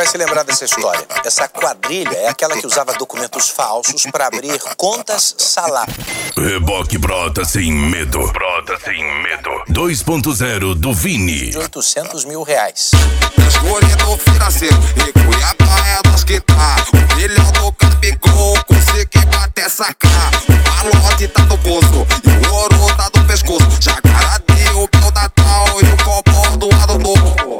vai se lembrar dessa história. Essa quadrilha é aquela que usava documentos falsos para abrir contas salário. Reboque brota sem medo. Brota sem medo. 2.0 do Vini. De R$800 mil. Escolhendo financeiro e Cuiabá é nós que tá. O milhão do Capicol, consegui até sacar. O malote tá no bolso e o ouro tá no pescoço. Já garanti o meu Natal e o copom do ano novo.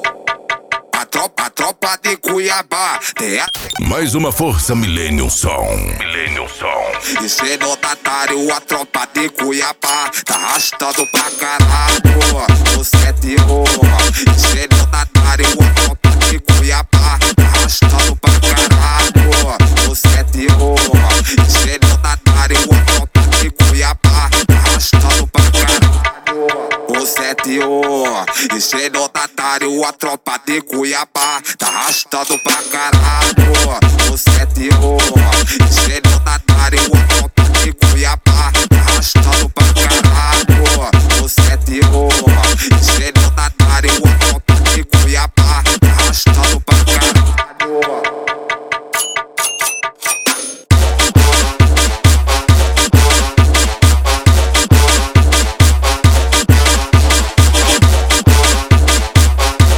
A tropa de Cuiabá tem a... Mais uma força Millennium Som. Millennium Som. E se notatário, a tropa de Cuiabá tá arrastando pra caralho o 7-1. E se notatário, a tropa de Cuiabá tá arrastando pra caralho o 7-1. E se notatário, a tropa de Cuiabá tá arrastando pra caralho o 7-1. E se notatário, a tropa de Cuiabá tá arrastando pra caralho o 7-1. E se notatário, a tropa de Cuiabá tá arrastando pra caralho o 7-1. E se notatário, a tropa de Cuiabá tá arrastando pra caralho.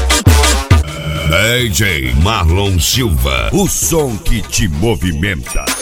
DJ Marlon Silva, o som que te movimenta.